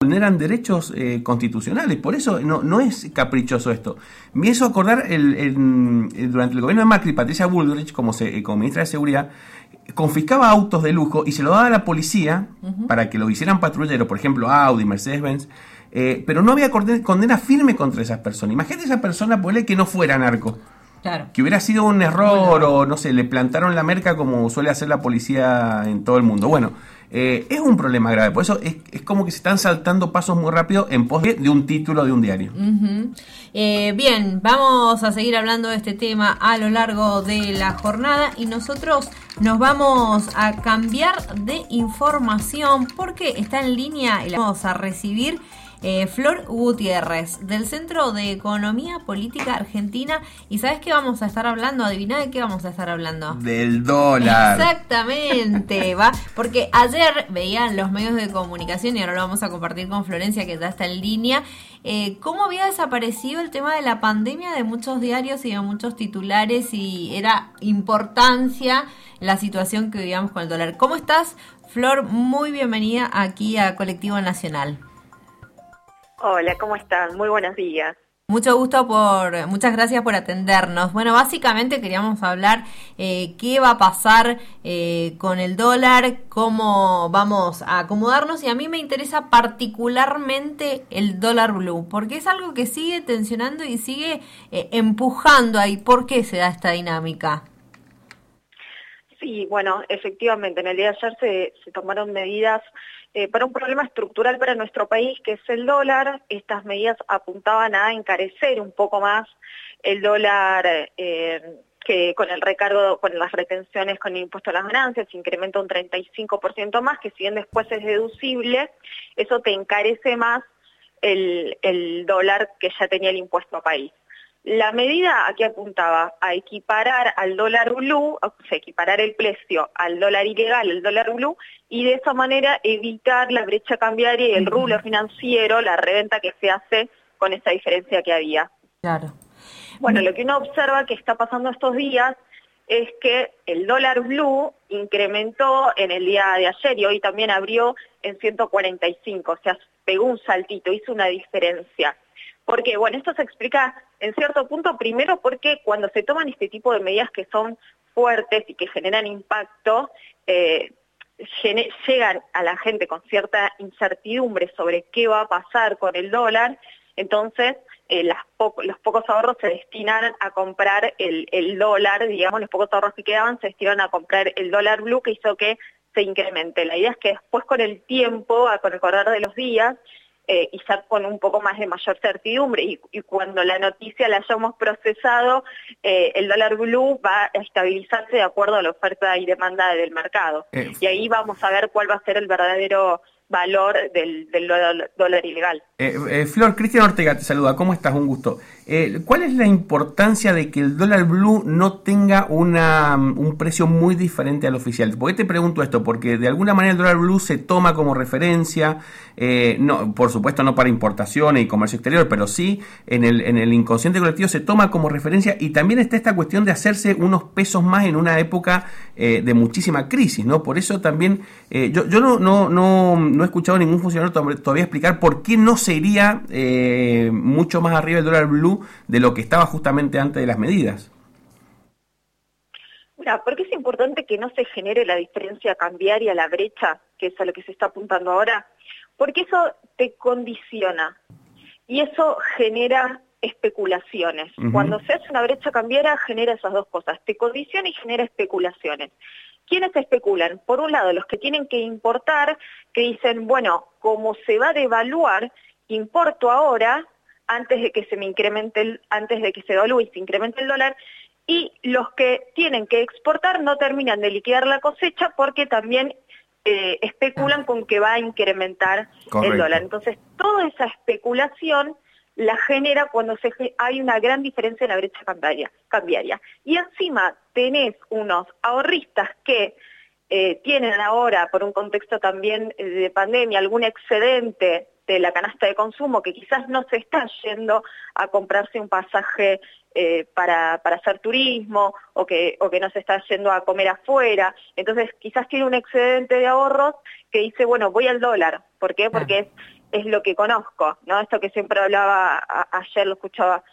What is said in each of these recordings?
vulneran derechos constitucionales. Por eso no es caprichoso esto. Me hizo acordar durante el gobierno de Macri, Patricia Bullrich, como ministra de Seguridad, confiscaba autos de lujo y se lo daba a la policía para que lo hicieran patrulleros, por ejemplo Audi, Mercedes-Benz, pero no había condena firme contra esas personas. Imagínate esa persona, ponle que no fuera narco. Claro. Que hubiera sido un error o no sé, le plantaron la merca como suele hacer la policía en todo el mundo. Bueno, es un problema grave. Por eso es como que se están saltando pasos muy rápido en pos de un título de un diario. Bien, vamos a seguir hablando de este tema a lo largo de la jornada y nosotros nos vamos a cambiar de información porque está en línea y la vamos a recibir Flor Gutiérrez, del Centro de Economía Política Argentina. ¿Y sabes qué vamos a estar hablando? Adivina de qué vamos a estar hablando. Del dólar. Exactamente, va. Porque ayer veían los medios de comunicación, y ahora lo vamos a compartir con Florencia, que ya está en línea, cómo había desaparecido el tema de la pandemia de muchos diarios y de muchos titulares, y era importancia la situación que vivíamos con el dólar. ¿Cómo estás, Flor? Muy bienvenida aquí a Colectivo Nacional. Hola, ¿cómo están? Muy buenos días. Mucho gusto, muchas gracias por atendernos. Bueno, básicamente queríamos hablar qué va a pasar con el dólar, cómo vamos a acomodarnos, y a mí me interesa particularmente el dólar blue, porque es algo que sigue tensionando y sigue empujando ahí. ¿Por qué se da esta dinámica? Sí, bueno, efectivamente, en el día de ayer se tomaron medidas para un problema estructural para nuestro país, que es el dólar. Estas medidas apuntaban a encarecer un poco más el dólar, que con el recargo, con las retenciones, con el impuesto a las ganancias, se incrementa un 35% más, que si bien después es deducible, eso te encarece más el dólar que ya tenía el impuesto a país. La medida aquí apuntaba a equiparar al dólar blue, o sea, equiparar el precio al dólar ilegal, el dólar blue, y de esa manera evitar la brecha cambiaria y el rublo financiero, la reventa que se hace con esa diferencia que había. Claro. Bueno, lo que uno observa que está pasando estos días es que el dólar blue incrementó en el día de ayer y hoy también abrió en 145, o sea, pegó un saltito, hizo una diferencia. Porque, bueno, esto se explica en cierto punto, primero porque cuando se toman este tipo de medidas que son fuertes y que generan impacto, llegan a la gente con cierta incertidumbre sobre qué va a pasar con el dólar. Entonces los pocos ahorros se destinan a comprar el dólar, digamos, los pocos ahorros que quedaban se destinaron a comprar el dólar blue, que hizo que se incremente. La idea es que después con el tiempo, con el correr de los días, quizá con un poco más de mayor certidumbre y cuando la noticia la hayamos procesado, el dólar blue va a estabilizarse de acuerdo a la oferta y demanda del mercado. Y ahí vamos a ver cuál va a ser el verdadero valor del dólar ilegal. Flor, Cristian Ortega te saluda. ¿Cómo estás? Un gusto. ¿Cuál es la importancia de que el dólar blue no tenga un precio muy diferente al oficial? ¿Por qué te pregunto esto? Porque de alguna manera el dólar blue se toma como referencia, no, por supuesto no para importaciones y comercio exterior, pero sí en el inconsciente colectivo se toma como referencia, y también está esta cuestión de hacerse unos pesos más en una época de muchísima crisis, ¿no? Por eso también yo no he escuchado a ningún funcionario todavía explicar por qué no se iría mucho más arriba el dólar blue de lo que estaba justamente antes de las medidas. Mira, ¿por qué es importante que no se genere la diferencia cambiaria, la brecha, que es a lo que se está apuntando ahora? Porque eso te condiciona y eso genera especulaciones. Cuando se hace una brecha cambiaria genera esas dos cosas, te condiciona y genera especulaciones. ¿Quiénes especulan? Por un lado, los que tienen que importar, que dicen, bueno, como se va a devaluar, importo ahora antes de que se me incremente antes de que se devalúe y se incremente el dólar, y los que tienen que exportar no terminan de liquidar la cosecha porque también especulan con que va a incrementar el dólar. Entonces, toda esa especulación la genera cuando hay una gran diferencia en la brecha cambiaria. Y encima tenés unos ahorristas que tienen ahora, por un contexto también de pandemia, algún excedente de la canasta de consumo que quizás no se está yendo a comprarse un pasaje para hacer turismo o que no se está yendo a comer afuera. Entonces quizás tiene un excedente de ahorros que dice, bueno, voy al dólar. ¿Por qué? Porque es lo que conozco, ¿no? Esto que siempre hablaba, ayer lo escuchaba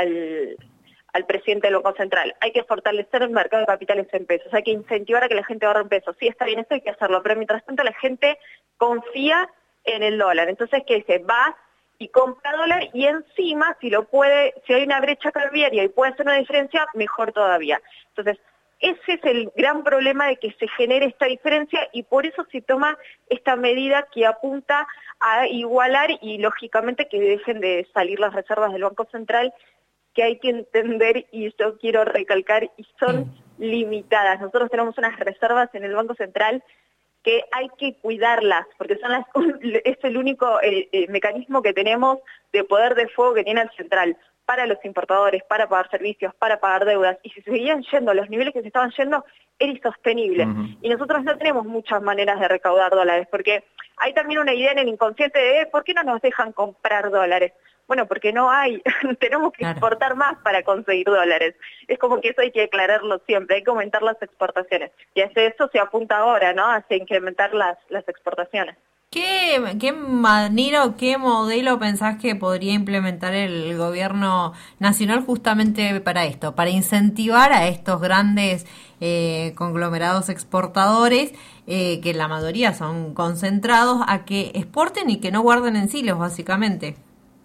al presidente del Banco Central. Hay que fortalecer el mercado de capitales en pesos, hay que incentivar a que la gente ahorre en pesos. Sí, está bien, eso hay que hacerlo, pero mientras tanto la gente confía en el dólar. Entonces, ¿qué dice? Va y compra dólar y encima, si hay una brecha cambiaria y puede hacer una diferencia, mejor todavía. Entonces, ese es el gran problema de que se genere esta diferencia y por eso se toma esta medida que apunta a igualar y lógicamente que dejen de salir las reservas del Banco Central, que hay que entender, y yo quiero recalcar, y son limitadas. Nosotros tenemos unas reservas en el Banco Central que hay que cuidarlas, porque es el único mecanismo que tenemos de poder de fuego que tiene el central para los importadores, para pagar servicios, para pagar deudas, y si se seguían yendo a los niveles que se estaban yendo, era insostenible. Y nosotros no tenemos muchas maneras de recaudar dólares, porque hay también una idea en el inconsciente de ¿por qué no nos dejan comprar dólares? Bueno, porque no hay, tenemos que exportar más para conseguir dólares. Es como que eso hay que aclararlo siempre, hay que aumentar las exportaciones. Y hacia eso se apunta ahora, ¿no? Hacia incrementar las exportaciones. ¿Qué manera o qué modelo pensás que podría implementar el gobierno nacional justamente para esto? Para incentivar a estos grandes conglomerados exportadores, que la mayoría son concentrados, a que exporten y que no guarden en silos, básicamente.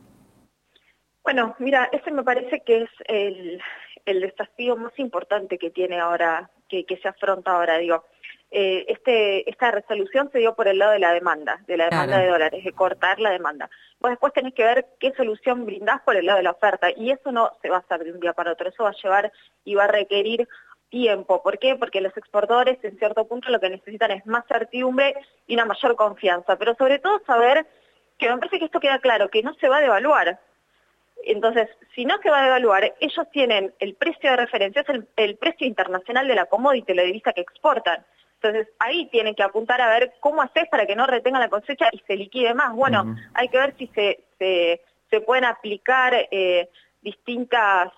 Bueno, mira, ese me parece que es el desafío más importante que tiene ahora, que se afronta ahora, digo. Esta resolución se dio por el lado de la demanda de dólares, de cortar la demanda. Vos después tenés que ver qué solución brindás por el lado de la oferta, y eso no se va a hacer de un día para otro, eso va a llevar y va a requerir tiempo. ¿Por qué? Porque los exportadores en cierto punto lo que necesitan es más certidumbre y una mayor confianza, pero sobre todo saber que me parece que esto queda claro, que no se va a devaluar. Entonces, si no se va a devaluar, ellos tienen el precio de referencia, es el precio internacional de la commodity, la divisa que exportan. Entonces, ahí tienen que apuntar a ver cómo haces para que no retengan la cosecha y se liquide más. Bueno, hay que ver si se pueden aplicar distintos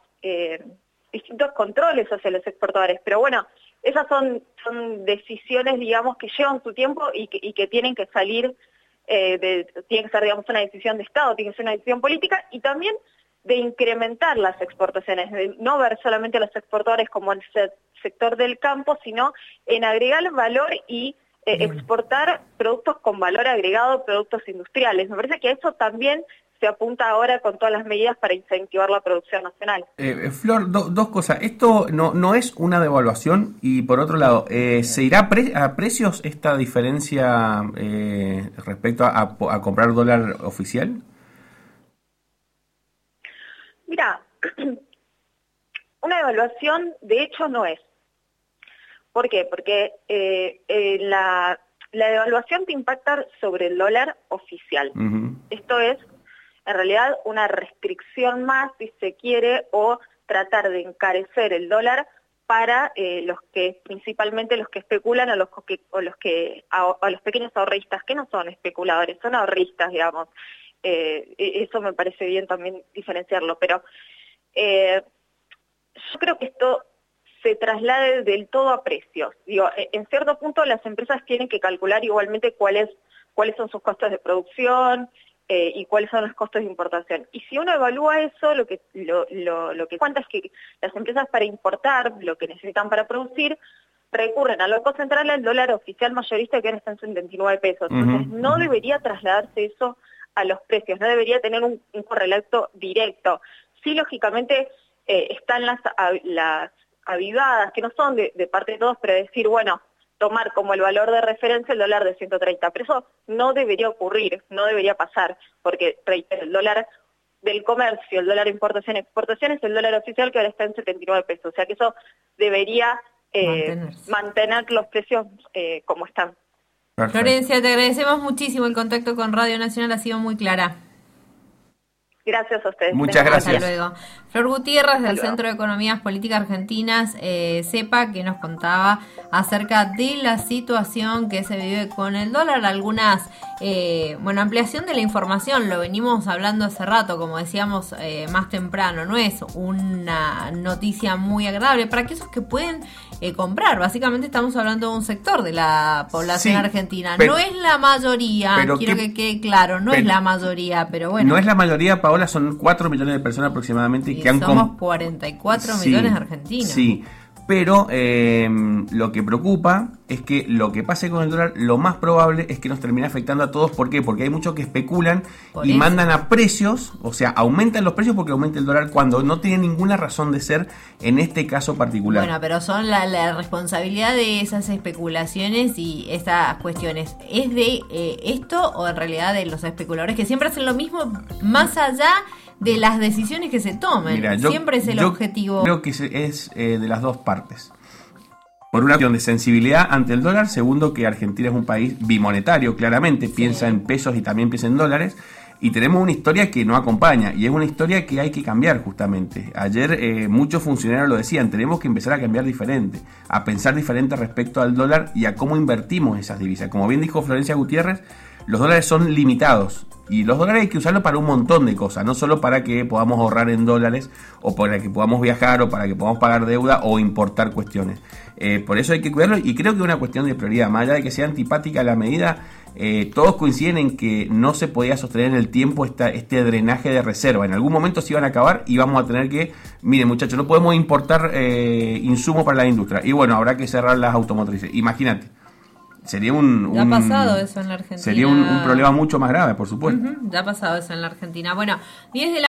controles hacia los exportadores. Pero bueno, esas son decisiones, digamos, que llevan su tiempo y que tienen que salir, tiene que ser, digamos, una decisión de Estado, tiene que ser una decisión política, y también de incrementar las exportaciones, de no ver solamente a los exportadores como el sector del campo, sino en agregar valor y exportar productos con valor agregado, productos industriales. Me parece que eso también se apunta ahora con todas las medidas para incentivar la producción nacional. Flor, dos cosas. Esto no es una devaluación, y por otro lado, ¿se irá a precios esta diferencia respecto a comprar dólar oficial? Mira, una devaluación de hecho no es. ¿Por qué? Porque la devaluación te impacta sobre el dólar oficial. Esto es, en realidad, una restricción más, si se quiere, o tratar de encarecer el dólar para principalmente los que especulan o los pequeños ahorristas, que no son especuladores, son ahorristas, digamos. Eso me parece bien también diferenciarlo, pero yo creo que esto se traslade del todo a precios. Digo, en cierto punto las empresas tienen que calcular igualmente cuáles son sus costos de producción y cuáles son los costos de importación. Y si uno evalúa eso, lo que cuenta es que las empresas, para importar lo que necesitan para producir, recurren al Banco Central al dólar oficial mayorista, que ahora está en 79 pesos. Entonces no debería trasladarse eso a los precios, no debería tener un correlato directo. Sí, lógicamente están las avivadas, que no son de parte de todos, pero decir, bueno, tomar como el valor de referencia el dólar de 130, pero eso no debería ocurrir, no debería pasar, porque, reitero, el dólar del comercio, el dólar importación-exportación es el dólar oficial, que ahora está en 79 pesos, o sea que eso debería mantener los precios como están. Perfecto. Florencia, te agradecemos muchísimo, el contacto con Radio Nacional ha sido muy clara. Gracias a ustedes. Muchas gracias. Hasta luego. Flor Gutiérrez, del Centro de Economías Políticas Argentinas, CEPA, que nos contaba acerca de la situación que se vive con el dólar, algunas Bueno, ampliación de la información, lo venimos hablando hace rato, como decíamos más temprano, no es una noticia muy agradable para aquellos que pueden comprar. Básicamente estamos hablando de un sector de la población argentina. No es la mayoría, quiero que quede claro, no es la mayoría, pero bueno. No es la mayoría, Paola, son 4 millones de personas aproximadamente que han somos 44 millones de argentinos. Sí. Pero lo que preocupa es que lo que pase con el dólar, lo más probable es que nos termine afectando a todos. ¿Por qué? Porque hay muchos que especulan y mandan a precios, o sea, aumentan los precios porque aumenta el dólar cuando no tiene ninguna razón de ser en este caso particular. Bueno, pero son la responsabilidad de esas especulaciones y estas cuestiones. ¿Es de esto o en realidad de los especuladores que siempre hacen lo mismo más allá de las decisiones que se tomen? Mira, siempre es el objetivo. Creo que es de las dos partes. Por una cuestión de sensibilidad ante el dólar, segundo que Argentina es un país bimonetario, claramente, piensa en pesos y también piensa en dólares, y tenemos una historia que no acompaña, y es una historia que hay que cambiar justamente. Ayer muchos funcionarios lo decían, tenemos que empezar a cambiar diferente, a pensar diferente respecto al dólar y a cómo invertimos esas divisas. Como bien dijo Florencia Gutiérrez, los dólares son limitados y los dólares hay que usarlos para un montón de cosas, no solo para que podamos ahorrar en dólares o para que podamos viajar o para que podamos pagar deuda o importar cuestiones. Por eso hay que cuidarlo y creo que es una cuestión de prioridad, más allá de que sea antipática la medida. Todos coinciden en que no se podía sostener en el tiempo este drenaje de reserva. En algún momento se iban a acabar y vamos a tener que, miren muchachos, no podemos importar insumos para la industria y bueno, habrá que cerrar las automotrices. Imagínate. Sería ya ha pasado eso en la Argentina. Sería un problema mucho más grave, por supuesto. Ya ha pasado eso en la Argentina. Bueno, 10 de la